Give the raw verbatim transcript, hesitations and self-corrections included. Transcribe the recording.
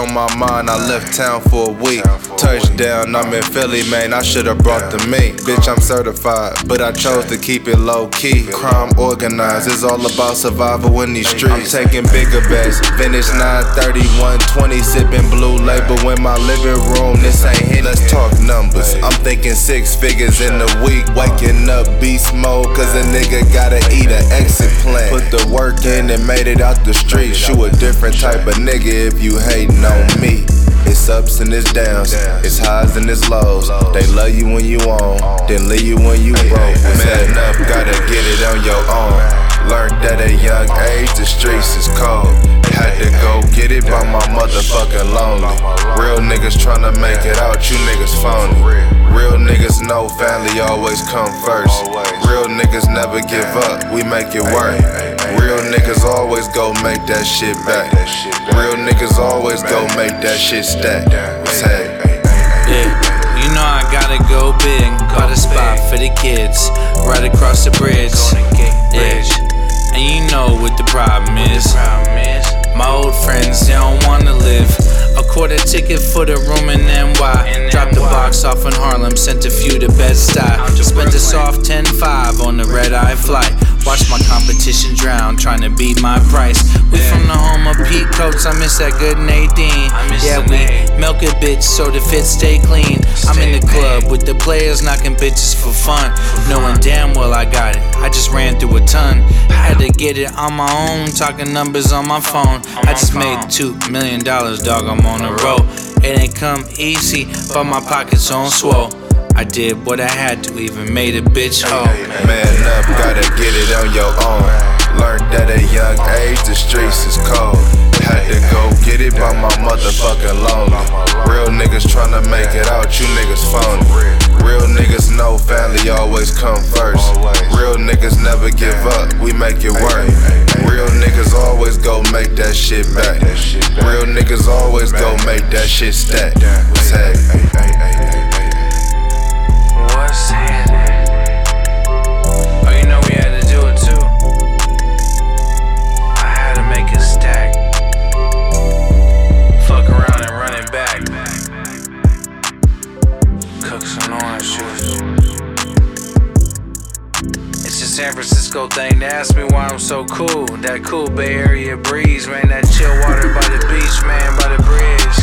on my mind, I left town for a week. Touchdown, I'm in Philly, man, I should've brought the meat. Bitch, I'm certified, but I chose to keep it low key. Crime organized, it's all about survival in these streets. I'm taking bigger bets, vintage nine thirty, one twenty, sipping blue label in my living room. This ain't hit, let's talk numbers. I'm thinking six figures in a week. Waking up beast mode, cause a nigga gotta eat an exit plan. Put the work in and made it out the streets. You a different type of nigga if you hating on me. It's ups and it's downs, it's highs and it's lows. They love you when you on, then leave you when you broke. Man up, gotta get it on your own. Learned at a young age, the streets is cold. Had to go get it by my motherfucking lonely. Real niggas tryna make it out, you niggas phony. Real niggas know family always come first. Real niggas never give up, we make it work. Real niggas always go make that shit back. Real niggas always go make that shit stack. Yeah, you know I gotta go big. Got a spot for the kids, right across the bridge. Yeah, and you know what the problem is. My old friends, they don't wanna live. A quarter ticket for the room in N Y. Dropped the box off in Harlem, sent a few to Bed-Stuy. Spent a soft ten five on the red-eye flight. Watched my competition drown, trying to beat my price. We from the home of Pete Coates, I miss that good Nadine. Yeah, we milk a bitch so the fit stay clean. I'm in the club with the players knocking bitches for fun, knowing damn well I got it, I just ran through a ton. Had to get it on my own, talking numbers on my phone. I just made two million dollars, dog, I'm on the road. It ain't come easy, but my pockets on swole. I did what I had to, even made a bitch hoe. Man up, gotta get it on your own. Learned at a young age, the streets is cold. Had to go get it by my motherfucking lonely. Real niggas tryna make it out, you niggas phony. Real niggas know family always come first. Real niggas never give up, we make it work. Real niggas always go make that shit back. Real niggas always go make that shit stack. What's happening? Oh, you know we had to do it too. I had to make a stack. Fuck around and run it back. Cook some orange juice. It's a San Francisco thing to ask me why I'm so cool. That cool Bay Area breeze, man. That chill water by the beach, man, by the bridge.